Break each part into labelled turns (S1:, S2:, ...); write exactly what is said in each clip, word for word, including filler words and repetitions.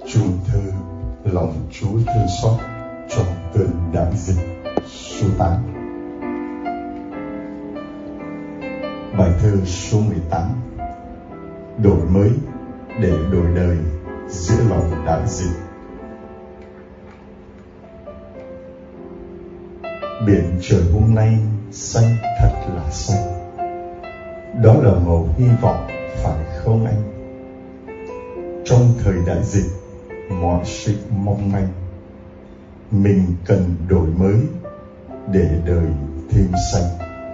S1: Chú thơ lòng Chúa thương xót trong cơn đại dịch số tám. Bài thơ số mười tám. Đổi mới để đổi đời giữa lòng đại dịch. Biển trời hôm nay xanh thật là xanh. Đó là màu hy vọng phải không anh? Trong thời đại dịch, mọi sự mong manh, mình cần đổi mới để đời thêm xanh.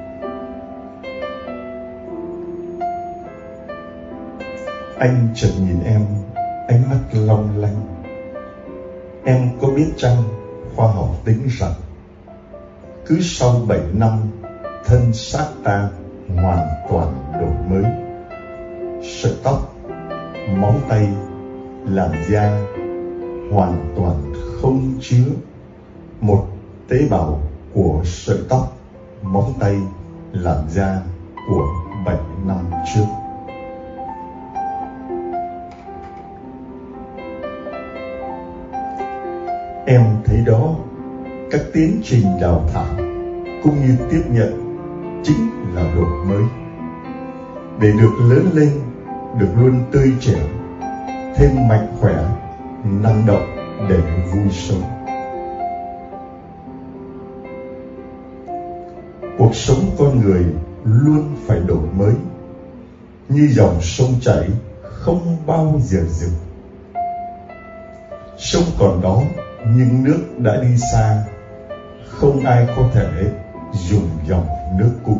S1: Anh chợt nhìn em, ánh mắt long lanh. Em có biết chăng, khoa học tính rằng cứ sau bảy năm, thân xác ta hoàn toàn đổi mới. Sợi tóc, móng tay, làn da hoàn toàn không chứa một tế bào của sợi tóc, móng tay, làn da của bảy năm trước. Em thấy đó, các tiến trình đào tạo cũng như tiếp nhận chính là đổi mới. Để được lớn lên, được luôn tươi trẻ, thêm mạnh khỏe, năng động để vui sống. Cuộc sống con người luôn phải đổi mới, như dòng sông chảy không bao giờ dừng. Sông còn đó nhưng nước đã đi xa, không ai có thể dùng dòng nước cũ.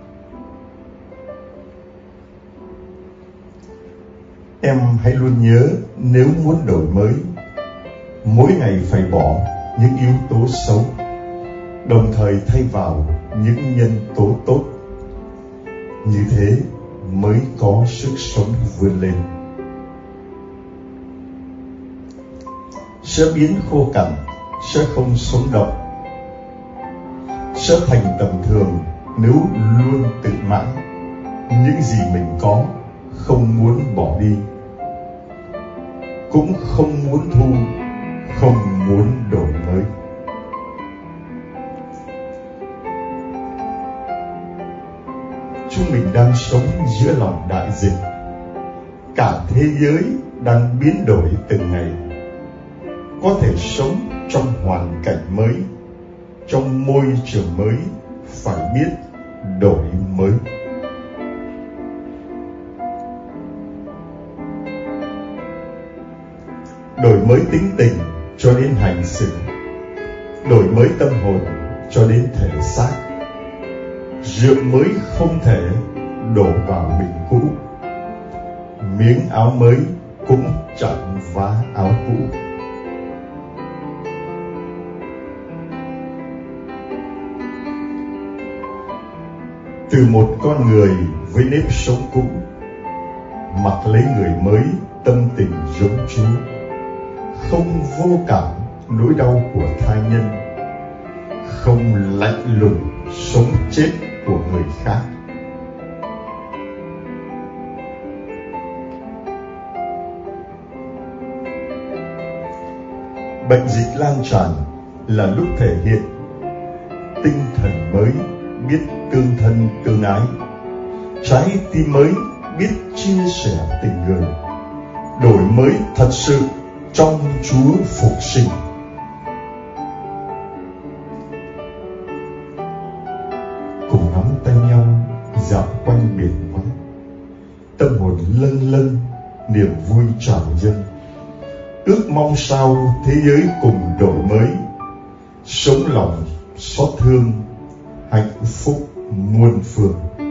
S1: Em hãy luôn nhớ, nếu muốn đổi mới, mỗi ngày phải bỏ những yếu tố xấu, đồng thời thay vào những nhân tố tốt. Như thế mới có sức sống vươn lên. Sẽ biến khô cằn, sẽ không sống động, sẽ thành tầm thường nếu luôn tự mãn những gì mình có, không muốn bỏ đi, cũng không muốn thu, không muốn đổi mới. Chúng mình đang sống giữa lòng đại dịch. Cả thế giới đang biến đổi từng ngày. Có thể sống trong hoàn cảnh mới, trong môi trường mới, phải biết đổi mới. Đổi mới tính tình cho đến hành xử, đổi mới tâm hồn cho đến thể xác. Rượu mới không thể đổ vào bình cũ, miếng áo mới cũng chẳng vá áo cũ. Từ một con người với nếp sống cũ, mặc lấy người mới tâm tình giống Chúa, không vô cảm nỗi đau của tha nhân, không lạnh lùng sống chết của người khác. Bệnh dịch lan tràn là lúc thể hiện tinh thần mới, biết tương thân tương ái, trái tim mới biết chia sẻ tình người, đổi mới thật sự trong Chúa phục sinh. Cùng nắm tay nhau dạo quanh biển vắng, tâm hồn lâng lâng, niềm vui tràn dâng. Ước mong sao thế giới cùng đổi mới, sống lòng xót thương, hạnh phúc muôn phương.